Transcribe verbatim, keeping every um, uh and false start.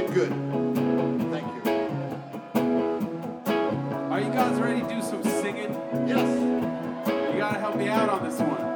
good. Thank you. Are you guys ready to do some singing? Yes. You gotta help me out on this one.